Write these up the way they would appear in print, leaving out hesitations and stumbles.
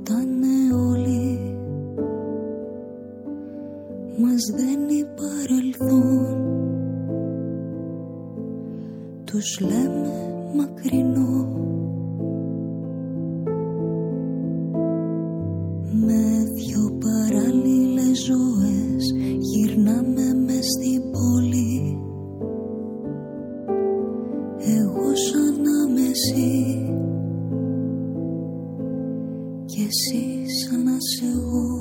ρωτάνε όλοι, μας δένει παρελθόν. Τους λέμε μακρινό, με δυο παράλληλες ζωές γυρνάμε μες στην πόλη. Εγώ σαν να είμαι εσύ κι εσύ σαν να σε εγώ.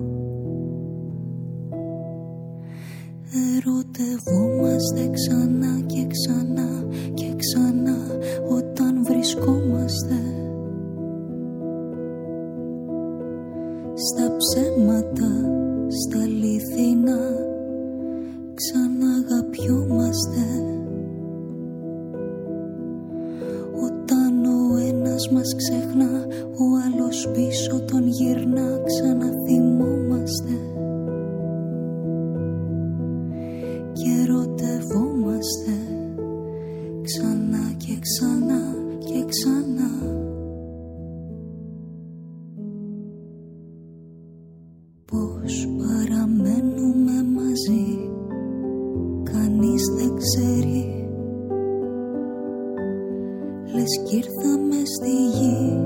Ερωτευόμαστε ξανά και ξανά και ξανά όταν βρισκόμαστε στα ψέματα, στα αληθινά, ξαναγαπιόμαστε. Όταν ο ένας μας ξεχνά, ο άλλος πίσω τον γυρνά, ξαναθυμόμαστε και ερωτευόμαστε ξανά και ξανά και ξανά. Πώς παραμένουμε μαζί, κανείς δεν ξέρει. Λες κι ήρθαμε στη γη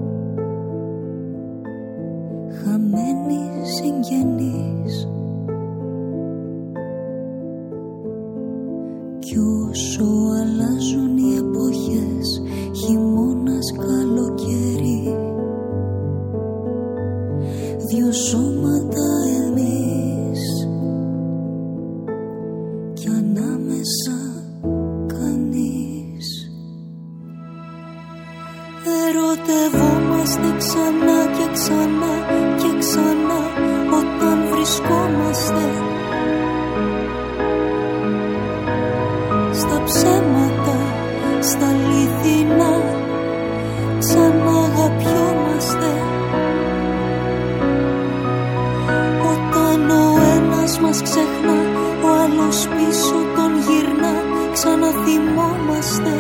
χαμένοι συγγενείς. Κι όσο αλλάζουν οι εποχές, χειμώνας, καλοκαίρι, δυο σώματα εμείς κι ανάμεσα κανείς. Ερωτευόμαστε ξανά και ξανά και ξανά όταν βρισκόμαστε στα ψέματα, στα αληθινά, ξαναγαπιόμαστε. Όταν ο ένας μας ξεχνά, ο άλλος πίσω τον γυρνά, ξαναθυμόμαστε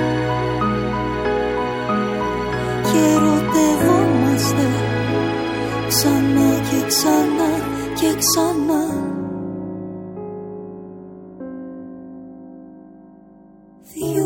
και ερωτευόμαστε ξανά και ξανά και ξανά. Δυο